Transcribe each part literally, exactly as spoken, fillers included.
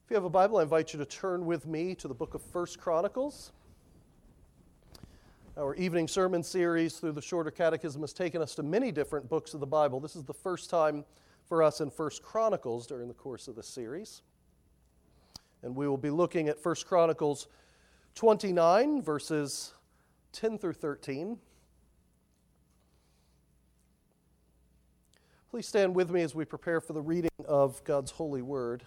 If you have a Bible, I invite you to turn with me to the book of First Chronicles. Our evening sermon series through the Shorter Catechism has taken us to many different books of the Bible. This is the first time for us in First Chronicles during the course of this series. And we will be looking at First Chronicles twenty-nine, verses ten through thirteen. Please stand with me as we prepare for the reading of God's holy word.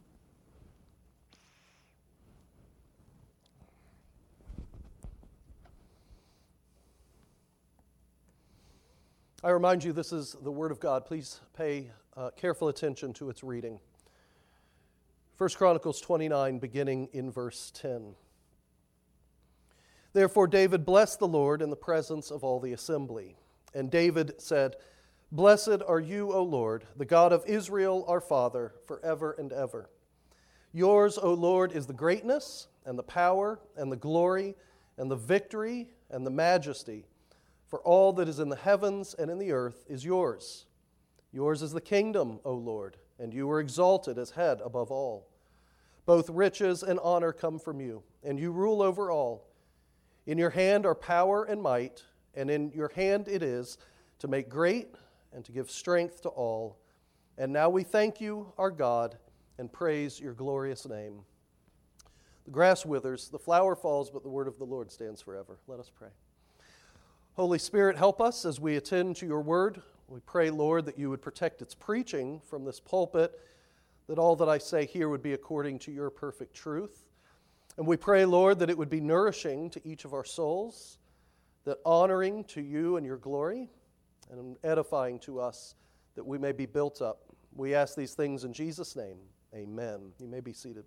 I remind you, this is the Word of God. Please pay uh, careful attention to its reading. First Chronicles twenty-nine, beginning in verse ten. Therefore David blessed the Lord in the presence of all the assembly. And David said, Blessed are you, O Lord, the God of Israel, our Father, forever and ever. Yours, O Lord, is the greatness, and the power, and the glory, and the victory, and the majesty. For all that is in the heavens and in the earth is yours. Yours is the kingdom, O Lord, and you are exalted as head above all. Both riches and honor come from you, and you rule over all. In your hand are power and might, and in your hand it is to make great and to give strength to all. And now we thank you, our God, and praise your glorious name. The grass withers, the flower falls, but the word of the Lord stands forever. Let us pray. Holy Spirit, help us as we attend to your word. We pray, Lord, that you would protect its preaching from this pulpit, that all that I say here would be according to your perfect truth. And we pray, Lord, that it would be nourishing to each of our souls, that honoring to you and your glory, and edifying to us, that we may be built up. We ask these things in Jesus' name. Amen. You may be seated.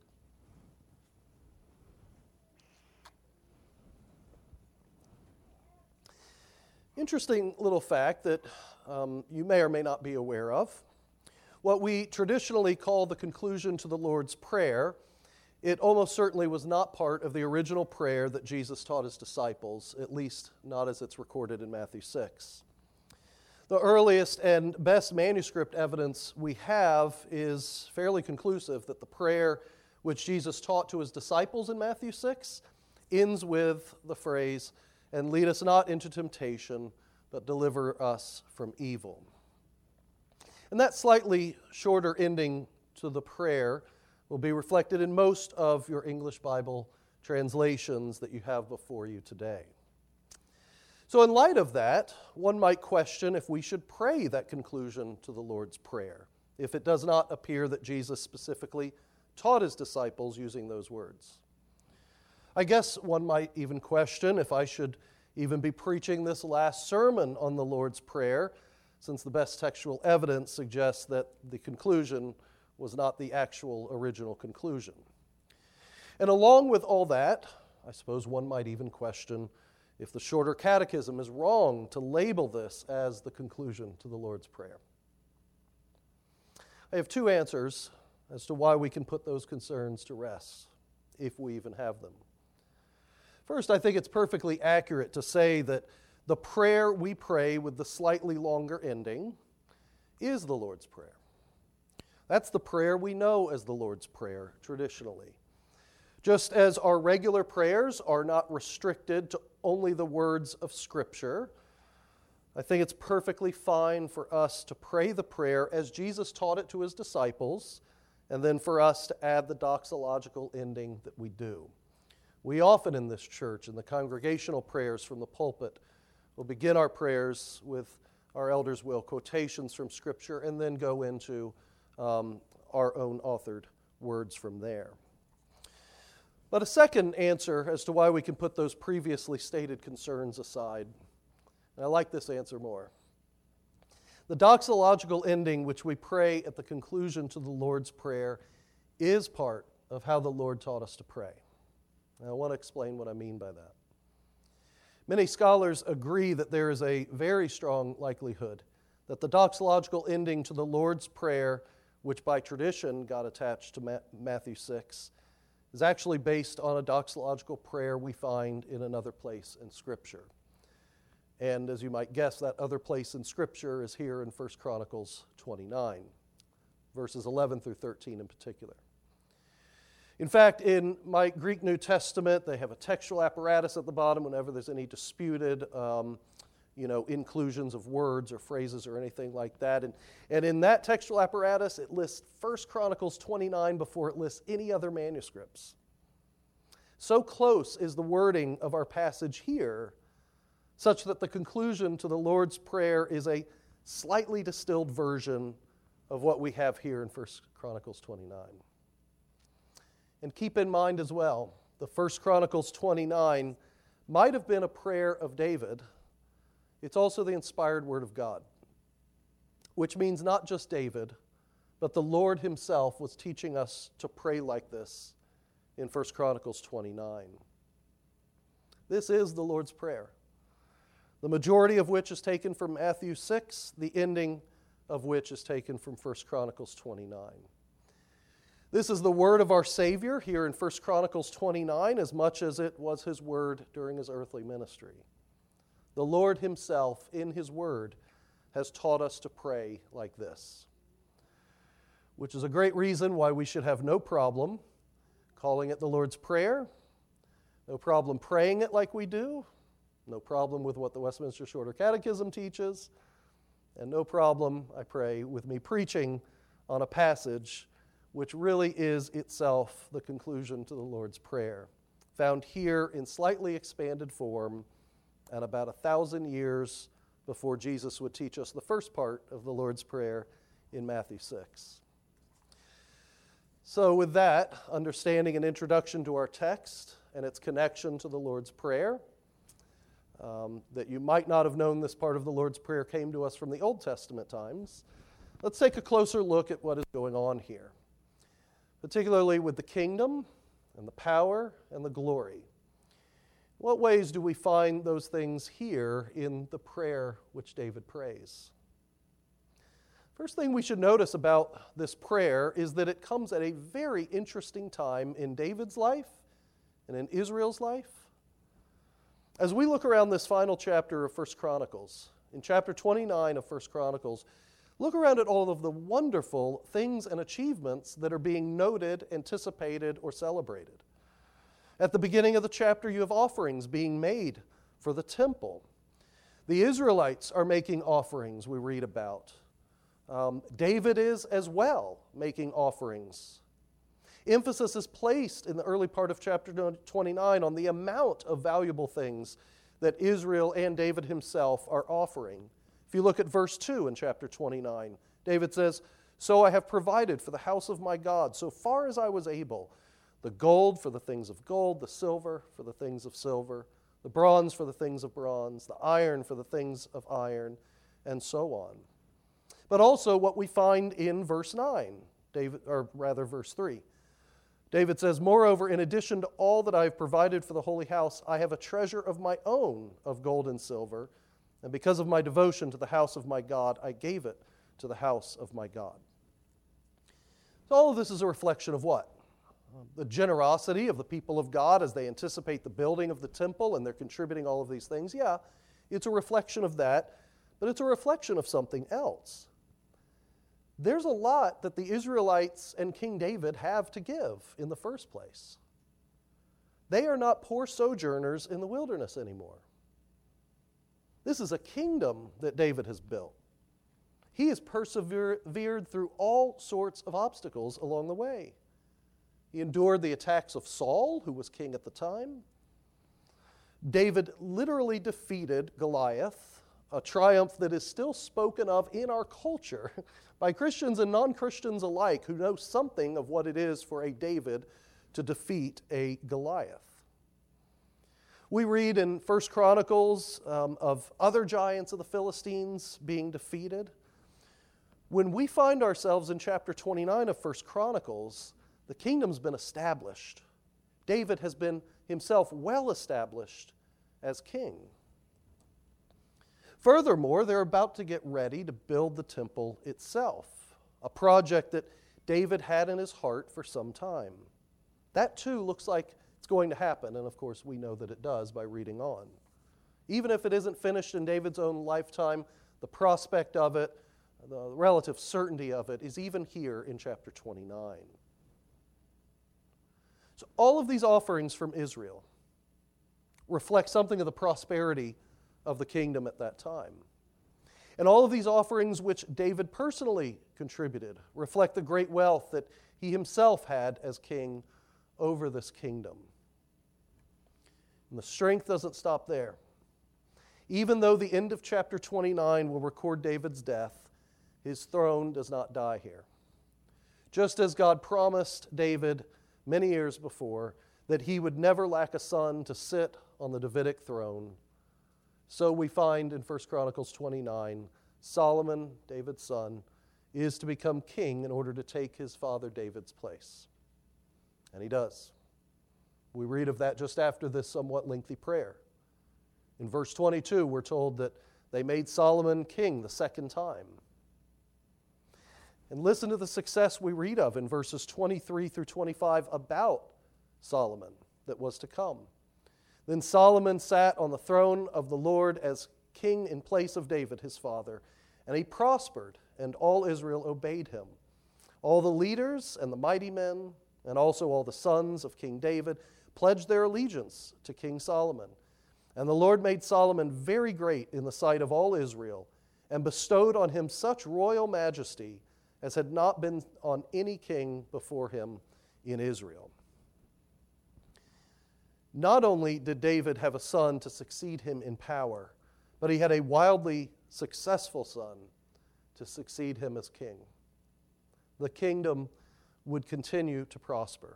Interesting little fact that um, you may or may not be aware of. What we traditionally call the conclusion to the Lord's Prayer, it almost certainly was not part of the original prayer that Jesus taught his disciples, at least not as it's recorded in Matthew six. The earliest and best manuscript evidence we have is fairly conclusive that the prayer which Jesus taught to his disciples in Matthew six ends with the phrase, and lead us not into temptation, but deliver us from evil. And that slightly shorter ending to the prayer will be reflected in most of your English Bible translations that you have before you today. So in light of that, one might question if we should pray that conclusion to the Lord's Prayer, if it does not appear that Jesus specifically taught his disciples using those words. I guess one might even question if I should even be preaching this last sermon on the Lord's Prayer, since the best textual evidence suggests that the conclusion was not the actual original conclusion. And along with all that, I suppose one might even question if the Shorter Catechism is wrong to label this as the conclusion to the Lord's Prayer. I have two answers as to why we can put those concerns to rest, if we even have them. First, I think it's perfectly accurate to say that the prayer we pray with the slightly longer ending is the Lord's Prayer. That's the prayer we know as the Lord's Prayer traditionally. Just as our regular prayers are not restricted to only the words of Scripture, I think it's perfectly fine for us to pray the prayer as Jesus taught it to his disciples, and then for us to add the doxological ending that we do. We often in this church, in the congregational prayers from the pulpit, will begin our prayers with, our elders will, quotations from Scripture, and then go into um, our own authored words from there. But a second answer as to why we can put those previously stated concerns aside, and I like this answer more. The doxological ending which we pray at the conclusion to the Lord's Prayer is part of how the Lord taught us to pray. Now, I want to explain what I mean by that. Many scholars agree that there is a very strong likelihood that the doxological ending to the Lord's Prayer, which by tradition got attached to Matthew six, is actually based on a doxological prayer we find in another place in Scripture. And as you might guess, that other place in Scripture is here in First Chronicles twenty-nine, verses eleven through thirteen in particular. In fact, in my Greek New Testament, they have a textual apparatus at the bottom whenever there's any disputed um, you know, inclusions of words or phrases or anything like that. And, and in that textual apparatus, it lists First Chronicles twenty-nine before it lists any other manuscripts. So close is the wording of our passage here, such that the conclusion to the Lord's Prayer is a slightly distilled version of what we have here in First Chronicles twenty-nine. And keep in mind as well, the First Chronicles twenty-nine might have been a prayer of David. It's also the inspired word of God, which means not just David, but the Lord himself was teaching us to pray like this in First Chronicles twenty-nine. This is the Lord's Prayer, the majority of which is taken from Matthew six, the ending of which is taken from First Chronicles twenty-nine. This is the word of our Savior here in First Chronicles twenty-nine, as much as it was his word during his earthly ministry. The Lord himself, in his word, has taught us to pray like this, which is a great reason why we should have no problem calling it the Lord's Prayer, no problem praying it like we do, no problem with what the Westminster Shorter Catechism teaches, and no problem, I pray, with me preaching on a passage which really is itself the conclusion to the Lord's Prayer, found here in slightly expanded form and about a thousand years before Jesus would teach us the first part of the Lord's Prayer in Matthew six. So with that, understanding an introduction to our text and its connection to the Lord's Prayer, um, that you might not have known this part of the Lord's Prayer came to us from the Old Testament times, let's take a closer look at what is going on here, particularly with the kingdom and the power and the glory. What ways do we find those things here in the prayer which David prays? First thing we should notice about this prayer is that it comes at a very interesting time in David's life and in Israel's life. As we look around this final chapter of First Chronicles, in chapter twenty-nine of First Chronicles, look around at all of the wonderful things and achievements that are being noted, anticipated, or celebrated. At the beginning of the chapter, you have offerings being made for the temple. The Israelites are making offerings, we read about. Um, David is as well making offerings. Emphasis is placed in the early part of chapter twenty-nine on the amount of valuable things that Israel and David himself are offering. If you look at verse two in chapter twenty-nine, David says, "So I have provided for the house of my God, so far as I was able, the gold for the things of gold, the silver for the things of silver, the bronze for the things of bronze, the iron for the things of iron," and so on. But also what we find in verse nine, David, or rather verse three. David says, "Moreover, in addition to all that I have provided for the holy house, I have a treasure of my own of gold and silver, and because of my devotion to the house of my God, I gave it to the house of my God." So all of this is a reflection of what? The generosity of the people of God as they anticipate the building of the temple and they're contributing all of these things. Yeah, it's a reflection of that, but it's a reflection of something else. There's a lot that the Israelites and King David have to give in the first place. They are not poor sojourners in the wilderness anymore. This is a kingdom that David has built. He has persevered through all sorts of obstacles along the way. He endured the attacks of Saul, who was king at the time. David literally defeated Goliath, a triumph that is still spoken of in our culture by Christians and non-Christians alike who know something of what it is for a David to defeat a Goliath. We read in First Chronicles um, of other giants of the Philistines being defeated. When we find ourselves in chapter twenty-nine of First Chronicles, the kingdom's been established. David has been himself well established as king. Furthermore, they're about to get ready to build the temple itself, a project that David had in his heart for some time. That too looks like it's going to happen, and of course we know that it does by reading on. Even if it isn't finished in David's own lifetime, the prospect of it, the relative certainty of it is even here in chapter twenty-nine. So all of these offerings from Israel reflect something of the prosperity of the kingdom at that time. And all of these offerings which David personally contributed reflect the great wealth that he himself had as king over this kingdom. And the strength doesn't stop there. Even though the end of chapter twenty-nine will record David's death, his throne does not die here. Just as God promised David many years before that he would never lack a son to sit on the Davidic throne, so we find in First Chronicles twenty-nine, Solomon, David's son, is to become king in order to take his father David's place. And he does. We read of that just after this somewhat lengthy prayer. In verse twenty-two, we're told that they made Solomon king the second time. And listen to the success we read of in verses twenty-three through twenty-five about Solomon that was to come. Then Solomon sat on the throne of the Lord as king in place of David, his father, and he prospered, and all Israel obeyed him. All the leaders and the mighty men, and also all the sons of King David, pledged their allegiance to King Solomon. And the Lord made Solomon very great in the sight of all Israel, and bestowed on him such royal majesty as had not been on any king before him in Israel. Not only did David have a son to succeed him in power, but he had a wildly successful son to succeed him as king. The kingdom would continue to prosper,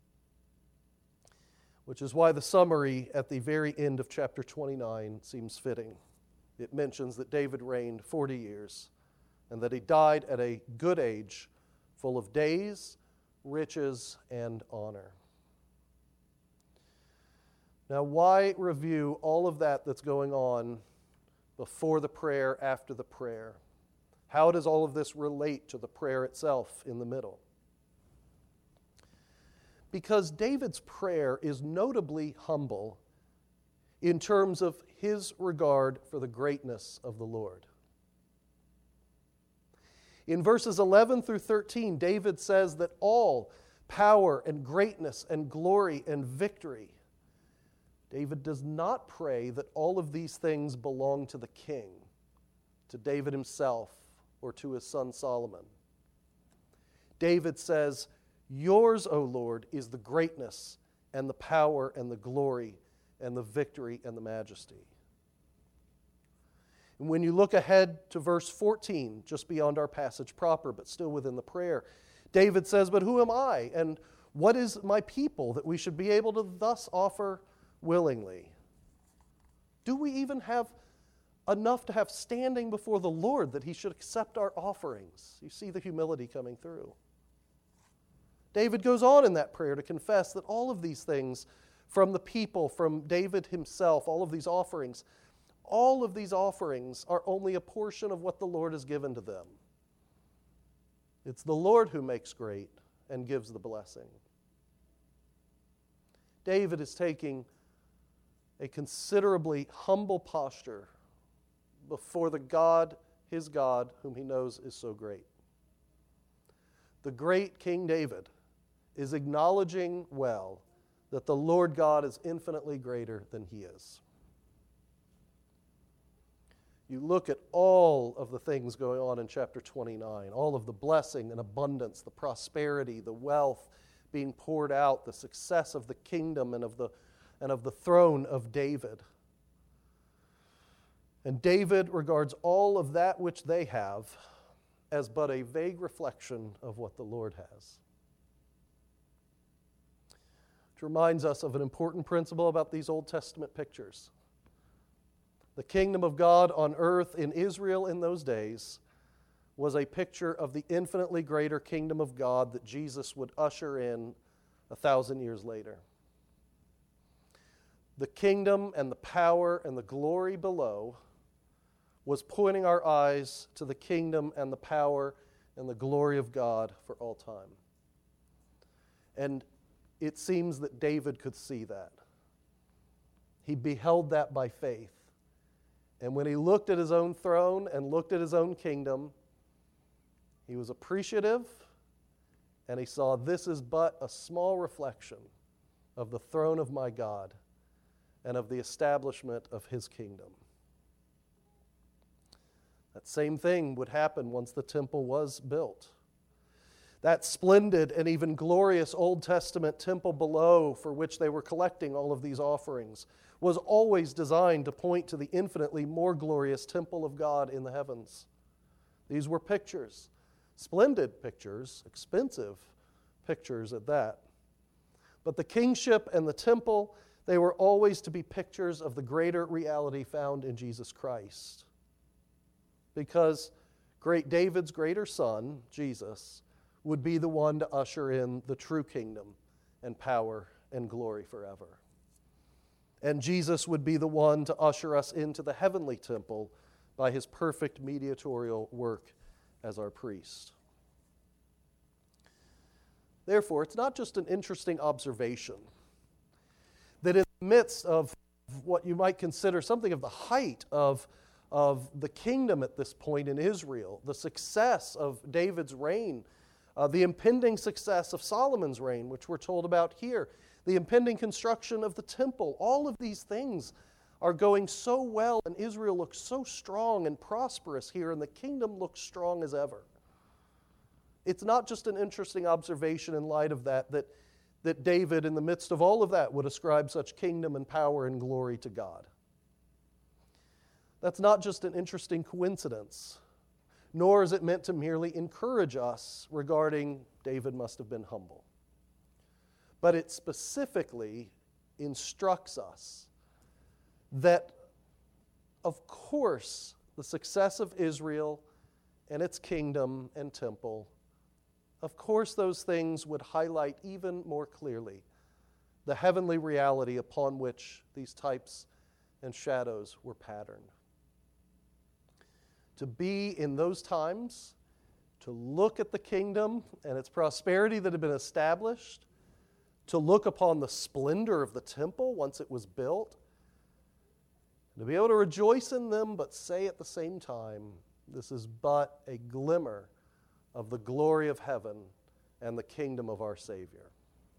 which is why the summary at the very end of chapter twenty-nine seems fitting. It mentions that David reigned forty years and that he died at a good age, full of days, riches, and honor. Now, why review all of that that's going on before the prayer, after the prayer? How does all of this relate to the prayer itself in the middle? Because David's prayer is notably humble in terms of his regard for the greatness of the Lord. In verses eleven through thirteen, David says that all power and greatness and glory and victory, David does not pray that all of these things belong to the king, to David himself, or to his son Solomon. David says, "Yours, O Lord, is the greatness and the power and the glory and the victory and the majesty." And when you look ahead to verse fourteen, just beyond our passage proper, but still within the prayer, David says, "But who am I, and what is my people that we should be able to thus offer willingly?" Do we even have enough to have standing before the Lord that he should accept our offerings? You see the humility coming through. David goes on in that prayer to confess that all of these things from the people, from David himself, all of these offerings, all of these offerings are only a portion of what the Lord has given to them. It's the Lord who makes great and gives the blessing. David is taking a considerably humble posture before the God, his God, whom he knows is so great. The great King David is acknowledging well that the Lord God is infinitely greater than he is. You look at all of the things going on in chapter twenty-nine, all of the blessing and abundance, the prosperity, the wealth being poured out, the success of the kingdom and of the, and of the throne of David. And David regards all of that which they have as but a vague reflection of what the Lord has. Which reminds us of an important principle about these Old Testament pictures. The kingdom of God on earth in Israel in those days was a picture of the infinitely greater kingdom of God that Jesus would usher in a thousand years later. The kingdom and the power and the glory below was pointing our eyes to the kingdom and the power and the glory of God for all time. And it seems that David could see that. He beheld that by faith. And when he looked at his own throne and looked at his own kingdom, he was appreciative, and he saw this is but a small reflection of the throne of my God and of the establishment of his kingdom. That same thing would happen once the temple was built. That splendid and even glorious Old Testament temple below, for which they were collecting all of these offerings, was always designed to point to the infinitely more glorious temple of God in the heavens. These were pictures, splendid pictures, expensive pictures at that. But the kingship and the temple, they were always to be pictures of the greater reality found in Jesus Christ. Because great David's greater son, Jesus, would be the one to usher in the true kingdom and power and glory forever. And Jesus would be the one to usher us into the heavenly temple by his perfect mediatorial work as our priest. Therefore, it's not just an interesting observation that in the midst of what you might consider something of the height of, of the kingdom at this point in Israel, the success of David's reign, uh, the impending success of Solomon's reign, which we're told about here, the impending construction of the temple, all of these things are going so well, and Israel looks so strong and prosperous here, and the kingdom looks strong as ever. It's not just an interesting observation in light of that, that, that David, in the midst of all of that, would ascribe such kingdom and power and glory to God. That's not just an interesting coincidence, nor is it meant to merely encourage us regarding David must have been humble. But it specifically instructs us that, of course, the success of Israel and its kingdom and temple, of course those things would highlight even more clearly the heavenly reality upon which these types and shadows were patterned. To be in those times, to look at the kingdom and its prosperity that had been established, to look upon the splendor of the temple once it was built, to be able to rejoice in them, but say at the same time, this is but a glimmer of the glory of heaven and the kingdom of our Savior.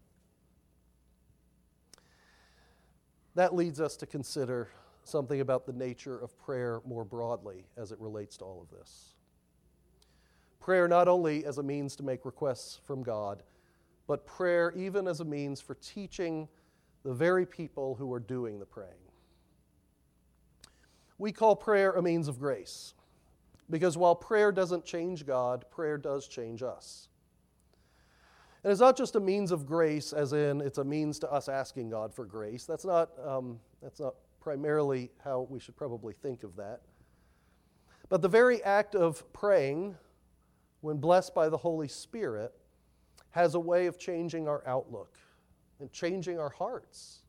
That leads us to consider something about the nature of prayer more broadly as it relates to all of this. Prayer not only as a means to make requests from God, but prayer even as a means for teaching the very people who are doing the praying. We call prayer a means of grace, because while prayer doesn't change God, prayer does change us. And it's not just a means of grace, as in it's a means to us asking God for grace. That's not, um, that's not primarily how we should probably think of that. But the very act of praying, when blessed by the Holy Spirit, has a way of changing our outlook and changing our hearts.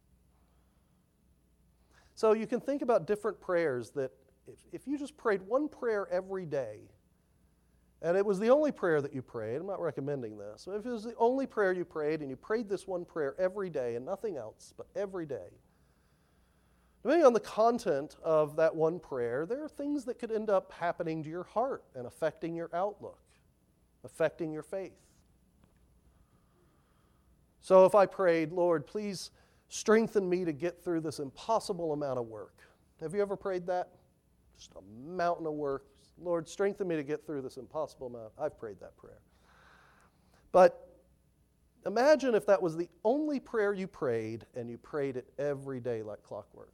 So you can think about different prayers that if, if you just prayed one prayer every day, and it was the only prayer that you prayed, I'm not recommending this, but if it was the only prayer you prayed and you prayed this one prayer every day and nothing else but every day, depending on the content of that one prayer, there are things that could end up happening to your heart and affecting your outlook, affecting your faith. So if I prayed, Lord, please strengthen me to get through this impossible amount of work. Have you ever prayed that? Just a mountain of work. Lord, strengthen me to get through this impossible amount. I've prayed that prayer. But imagine if that was the only prayer you prayed and you prayed it every day like clockwork.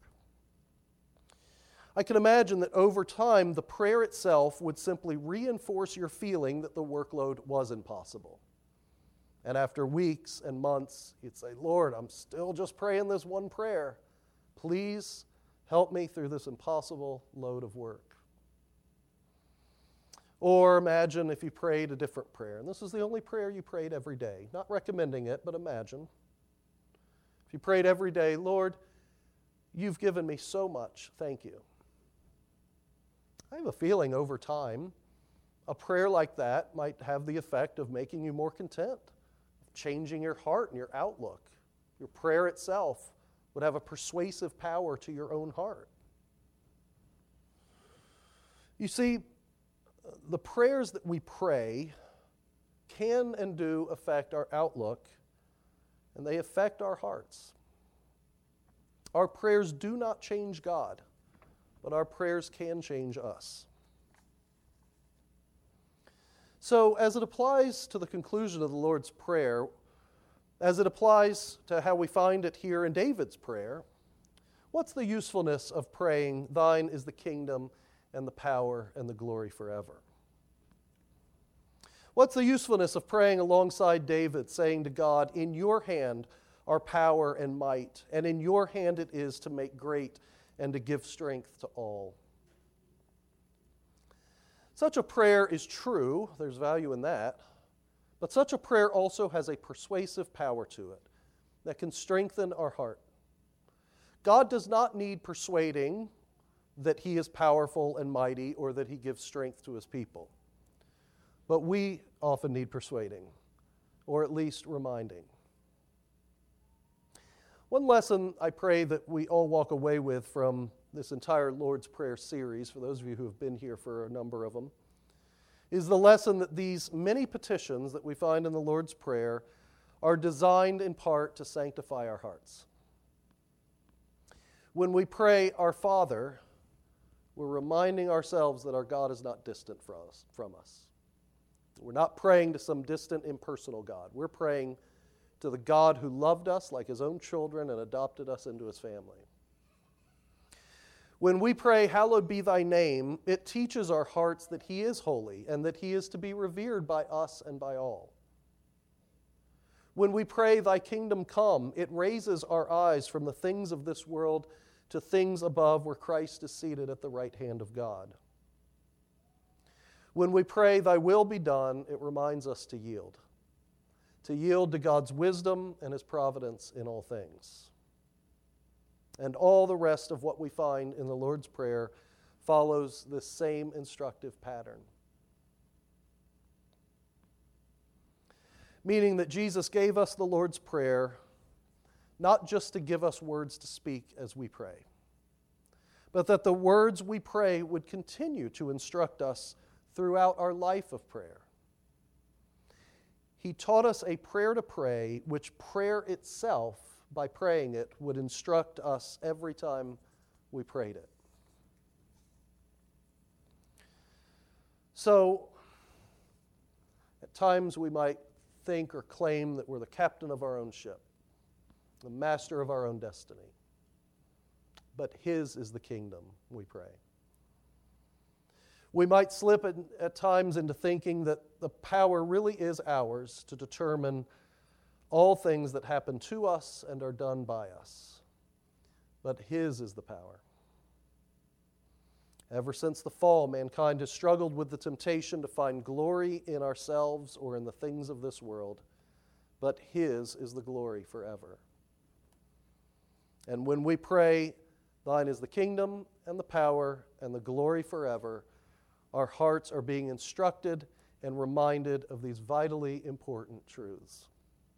I can imagine that over time, the prayer itself would simply reinforce your feeling that the workload was impossible. And after weeks and months, you'd say, Lord, I'm still just praying this one prayer. Please help me through this impossible load of work. Or imagine if you prayed a different prayer, and this is the only prayer you prayed every day. Not recommending it, but imagine. If you prayed every day, Lord, you've given me so much, thank you. I have a feeling over time, a prayer like that might have the effect of making you more content, changing your heart and your outlook. Your prayer itself would have a persuasive power to your own heart. You see, the prayers that we pray can and do affect our outlook and they affect our hearts. Our prayers do not change God, but our prayers can change us. So, as it applies to the conclusion of the Lord's Prayer, as it applies to how we find it here in David's prayer, what's the usefulness of praying, "Thine is the kingdom and the power and the glory forever"? What's the usefulness of praying alongside David, saying to God, "In your hand are power and might, and in your hand it is to make great and to give strength to all"? Such a prayer is true, there's value in that, but such a prayer also has a persuasive power to it that can strengthen our heart. God does not need persuading that He is powerful and mighty or that He gives strength to His people. But we often need persuading, or at least reminding. One lesson I pray that we all walk away with from this entire Lord's Prayer series, for those of you who have been here for a number of them, is the lesson that these many petitions that we find in the Lord's Prayer are designed in part to sanctify our hearts. When we pray, "Our Father," we're reminding ourselves that our God is not distant from us. From us. We're not praying to some distant, impersonal God. We're praying to the God who loved us like His own children and adopted us into His family. When we pray, "Hallowed be thy name," it teaches our hearts that He is holy and that He is to be revered by us and by all. When we pray, "Thy kingdom come," it raises our eyes from the things of this world to things above where Christ is seated at the right hand of God. When we pray, "Thy will be done," it reminds us to yield. To yield to God's wisdom and His providence in all things. And all the rest of what we find in the Lord's Prayer follows this same instructive pattern. Meaning that Jesus gave us the Lord's Prayer not just to give us words to speak as we pray, but that the words we pray would continue to instruct us throughout our life of prayer. He taught us a prayer to pray, which prayer itself, by praying it, would instruct us every time we prayed it. So, at times we might think or claim that we're the captain of our own ship, the master of our own destiny. But His is the kingdom, we pray. We might slip at, at times into thinking that the power really is ours to determine all things that happen to us and are done by us. But His is the power. Ever since the fall, mankind has struggled with the temptation to find glory in ourselves or in the things of this world, but His is the glory forever. And when we pray, "Thine is the kingdom and the power and the glory forever," our hearts are being instructed and reminded of these vitally important truths.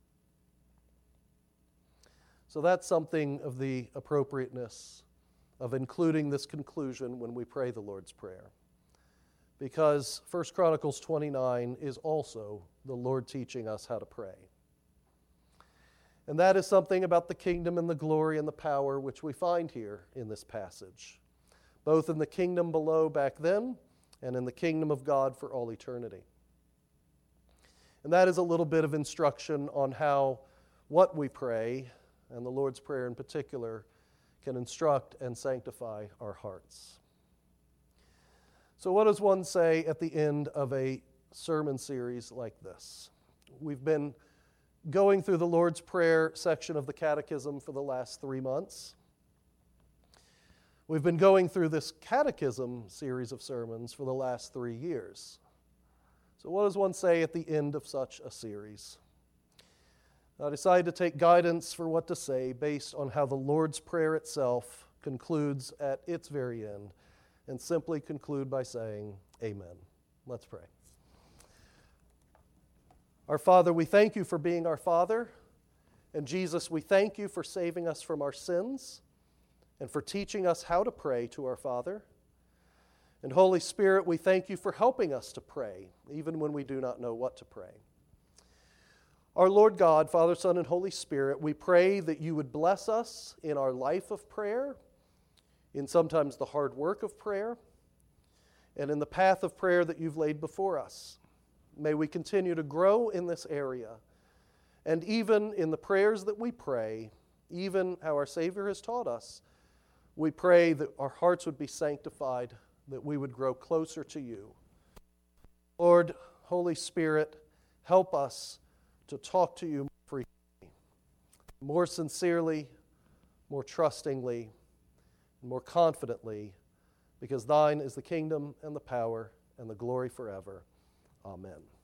So that's something of the appropriateness of including this conclusion when we pray the Lord's Prayer. Because First Chronicles twenty-nine is also the Lord teaching us how to pray. And that is something about the kingdom and the glory and the power which we find here in this passage, both in the kingdom below back then and in the kingdom of God for all eternity. And that is a little bit of instruction on how what we pray, and the Lord's Prayer in particular, can instruct and sanctify our hearts. So what does one say at the end of a sermon series like this? We've been going through the Lord's Prayer section of the Catechism for the last three months. We've been going through this Catechism series of sermons for the last three years. So what does one say at the end of such a series? I decided to take guidance for what to say based on how the Lord's Prayer itself concludes at its very end, and simply conclude by saying, Amen. Let's pray. Our Father, we thank You for being our Father, and Jesus, we thank You for saving us from our sins and for teaching us how to pray to our Father. And Holy Spirit, we thank You for helping us to pray, even when we do not know what to pray. Our Lord God, Father, Son, and Holy Spirit, we pray that you would bless us in our life of prayer, in sometimes the hard work of prayer, and in the path of prayer that you've laid before us. May we continue to grow in this area, and even in the prayers that we pray, even how our Savior has taught us, we pray that our hearts would be sanctified, that we would grow closer to you. Lord, Holy Spirit, help us to talk to you more frequently, more sincerely, more trustingly, and more confidently, because thine is the kingdom and the power and the glory forever. Amen.